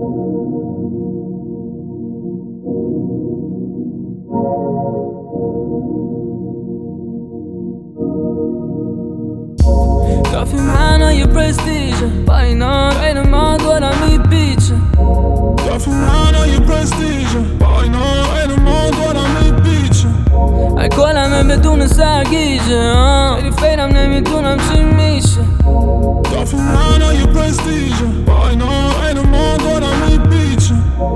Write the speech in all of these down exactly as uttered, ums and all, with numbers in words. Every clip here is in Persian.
کافی معنای پرستیژه با اینا غیر ما دورم میپیچه کافی معنای پرستیژه با اینا غیر ما دورم میپیچه ای کلمه بدون سرگیجه خیلی فیرم نمیدونم چی میشه کافی معنای پرستیژه با اینا غیر ما دورم میپیچه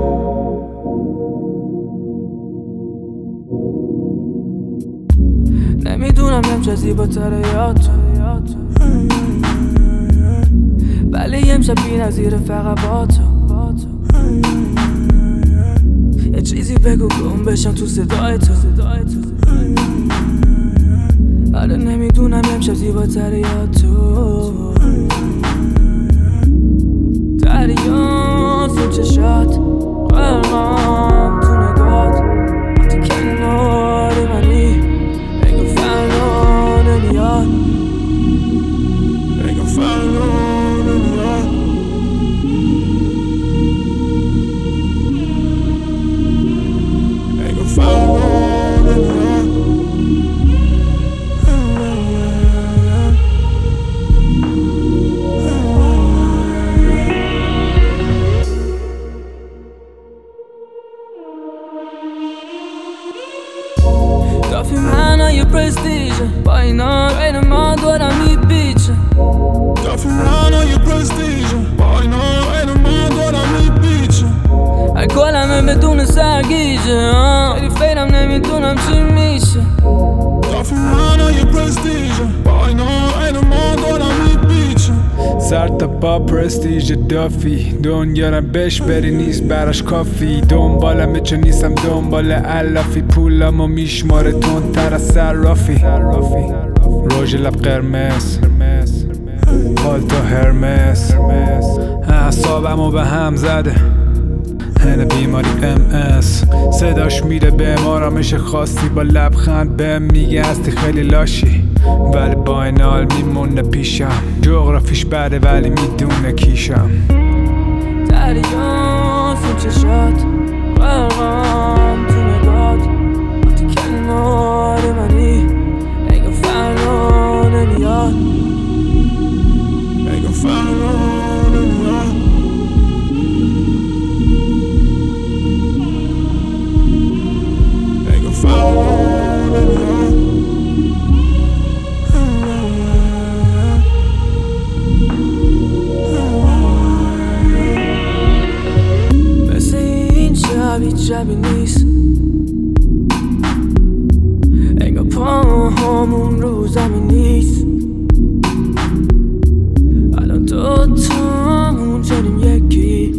نمیدونم نمچه زیباتره یا تو ولی امشب بی نظیره فقط با تو یه چیزی بگو گم بشم تو صدای تو آره نمیدونم امشب زیباتره یا تو دریان تو چشات قلقم تو نگات وقتی کنار منی انگار فردا نمیاد انگار فردا نمیاد انگار فردا نمیاد کافی معنای پرستیژه با اینا غیر ما دورم میپیچه کافی معنای پرستیژه با اینا غیر ما دورم میپیچه ای کلمه بدون سرگیجه خیلی فیرم نمیدونم چی میشه کافی معنای پرستیژه با اینا غیر ما دورم میپیچه سر تا پا پرستیژ دافی دنیارم بهش بری نیست براش کافی دنبالمه چون نیستم دنبال علافی پولمو میشماره تون تر از صرافی روژ لب قرمز پالتو هرمس اعصابمو به هم زده هنه بیماری ام اس صداش میره به آرامش خاصی با لبخند بهم میگه هستی خیلی لاشی ولی با این حال میمونه پیشم جغرافیش بده ولی میدونه کیشم دریان تو چشات قلقم تو نگات وقتی کنار منی انگار فردا نمیاد انگار فردا نمیاد انگار فردا نمیاد مثل این شب هیچ شبی نیست انگار پاهامون رو زمین نیست الان دوتامون شدیم یکی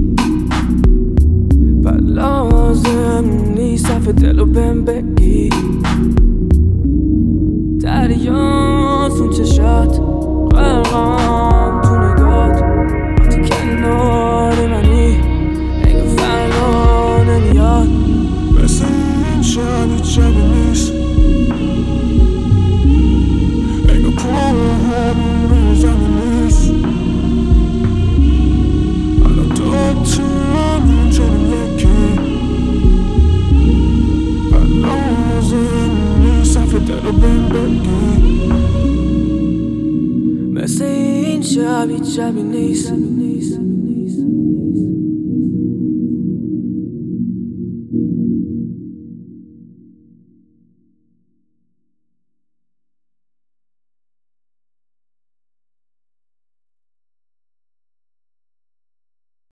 بعد لازم نیست صفحه دلو بهم بگی دریان تو چشات قلقم تو نگات وقتی کنار منی انگار فردا نمیاد مثل این شب هیچ شبی نیست انگار پاهامون رو زمین نیست الان دوتامون شدیم یکی بعد لازم نیست صفحه دلو بهم بگی مثل این شب هیچ شبی نیست